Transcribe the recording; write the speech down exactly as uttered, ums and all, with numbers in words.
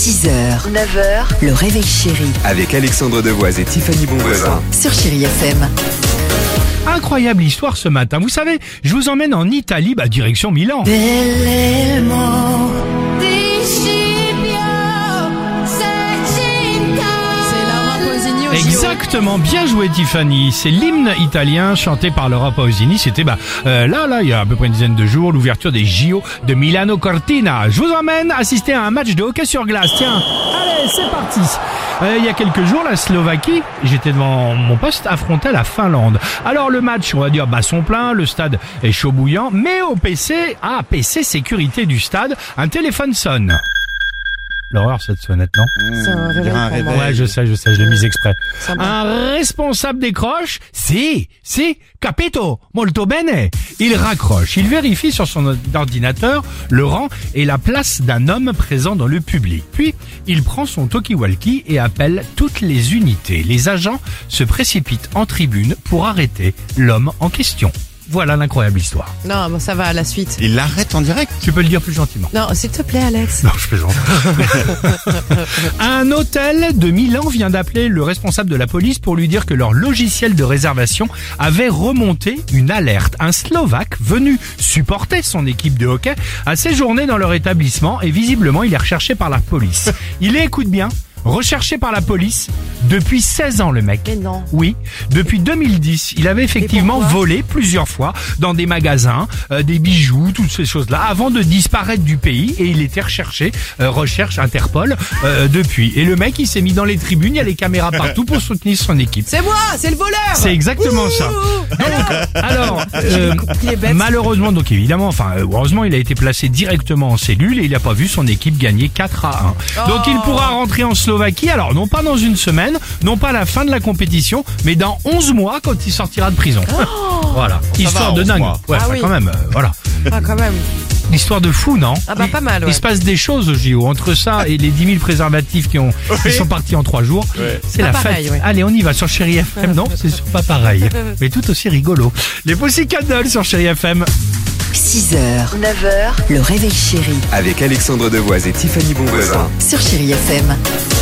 six heures, neuf heures, le réveil chéri Avec Alexandre Devoise et Tiffany Bonvoisin. sur Chéri F M. Incroyable histoire ce matin. Vous savez, je vous emmène en Italie, bah direction Milan. Exactement, bien joué Tiffany. C'est l'hymne italien chanté par Laura Pausini. C'était bah euh, là, là, il y a à peu près une dizaine de jours, l'ouverture des J O de Milano Cortina. Je vous emmène assister à un match de hockey sur glace. Tiens, allez, c'est parti. Euh, il y a quelques jours, la Slovaquie, j'étais devant mon poste, affrontait la Finlande. Alors le match, on va dire, bah son plein, le stade est chaud bouillant, mais au P C, ah, P C sécurité du stade, un téléphone sonne. L'horreur cette sonnette, non? C'est un réveil pour moi. Ouais, je sais, je sais, je l'ai mise exprès. Sympa. Un responsable décroche. Si, si, capito, molto bene. Il raccroche. Il vérifie sur son ordinateur le rang et la place d'un homme présent dans le public. Puis, il prend son talkie-walkie et appelle toutes les unités. Les agents se précipitent en tribune pour arrêter l'homme en question. Voilà l'incroyable histoire. Non, bon, ça va, à la suite. Il l'arrête en direct. Tu peux le dire plus gentiment. Non, s'il te plaît, Alex. Non, je plaisante. Un hôtel de Milan vient d'appeler le responsable de la police pour lui dire que leur logiciel de réservation avait remonté une alerte. Un Slovaque venu supporter son équipe de hockey a séjourné dans leur établissement et visiblement il est recherché par la police. Il est, écoute bien, recherché par la police depuis seize ans le mec. Mais non. Oui, depuis deux mille dix, il avait effectivement volé plusieurs fois dans des magasins, euh, des bijoux, toutes ces choses-là, avant de disparaître du pays et il était recherché, euh, recherche Interpol euh, depuis. Et le mec il s'est mis dans les tribunes, il y a les caméras partout pour soutenir son équipe. C'est moi, c'est le voleur. C'est exactement ça. Donc, alors, euh, Il est bête. malheureusement, donc évidemment, enfin, euh, heureusement, il a été placé directement en cellule et il n'a pas vu son équipe gagner quatre à un. Donc, il pourra rentrer en Slovaquie, alors non pas dans une semaine, non pas à la fin de la compétition, mais dans onze mois quand il sortira de prison. Voilà. Histoire va, de onze dingue. mois. Ouais, Ah enfin, oui. quand même, euh, voilà. Ah, quand même. L'histoire de fou, non? Ah bah, Il- pas mal, ouais. Il se passe des choses au J O. Entre ça et les dix mille préservatifs qui ont, qui sont partis en trois jours, c'est Pas la pareil, fête. ouais. Allez, on y va sur Chéri F M. Non, c'est pas pareil. Mais tout aussi rigolo. Les Pussycat Dolls sur Chéri F M. six heures, neuf heures, le réveil chéri Avec Alexandre Devoise et Tiffany Bonvoisin. sur Chéri F M.